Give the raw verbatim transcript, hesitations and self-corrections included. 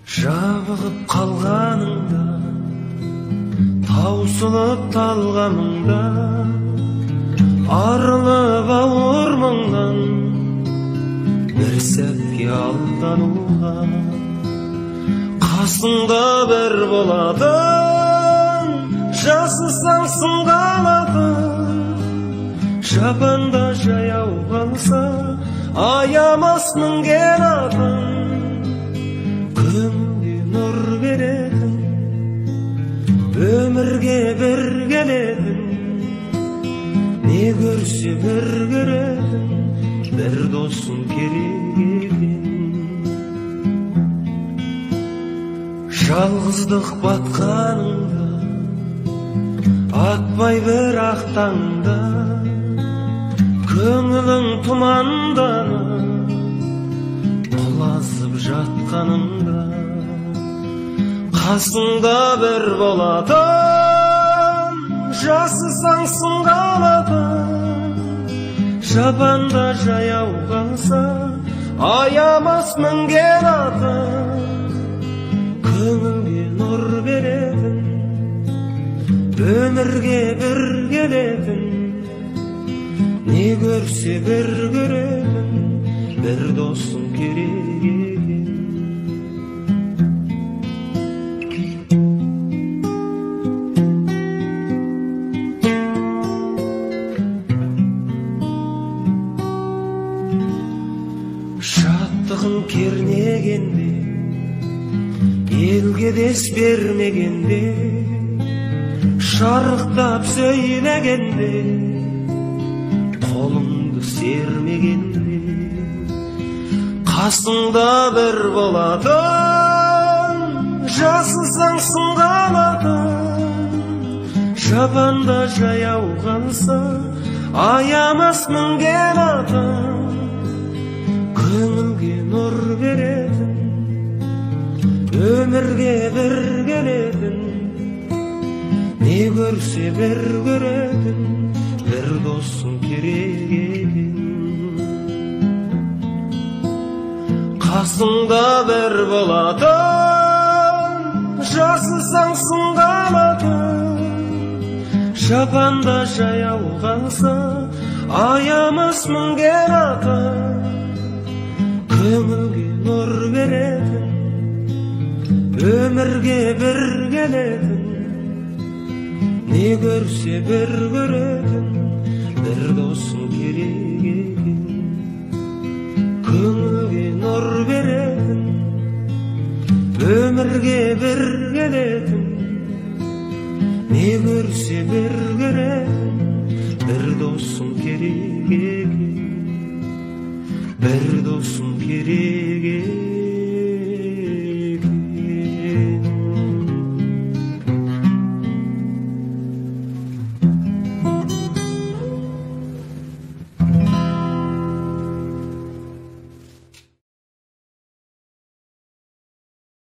Жабығып қалғаныңда, таусылып талғаныңда, арылып ауыр мұңнан бір сәтке алдануға, қасыңда бір боладың, жасысаң сынғалады. Жапанда жаяу қалса, аямас мінген атың, көңілге нұр беретін, өмірге бір келетін, не көрсе бір көретін, бір досың керек екен. Жалғыздық батқаныңда, атпай бір ақтаңда, көңілің тұманданып, құлазып жатқаныңда, қасыңда бір боладың, жасысаң сынғалады. Жапанда жаяу қалса, аямас мінген атың, көңілге нұр беретін, өмірге бір келетін, не көрсе бір көретін, бір досың керек екен. Шаттығын кернегенде, елге дес бермегенде, шарықтап сөйлегенде, қолыңды сермегенде, қасыңда бір боладың, жасысаң сынғалады. Жапанда жаяу қалса, аямас мінген атың, көңілге нұр беретін, өмірге бір келетін, не көрсе бір көретін, бір досың керек екен. Қасыңда бір боладың, жасысаң сынғалады. Жапанда жаяу қалса, аямас мінген атың, көңілге нұр беретін, өмірге бір келетін, не көрсе бір көретін, бір досың керек екен. Көңілге нұр беретін, өмірге бір келетін, не көрсе бір көретін, бір досың керек екен, бір досың керек екен.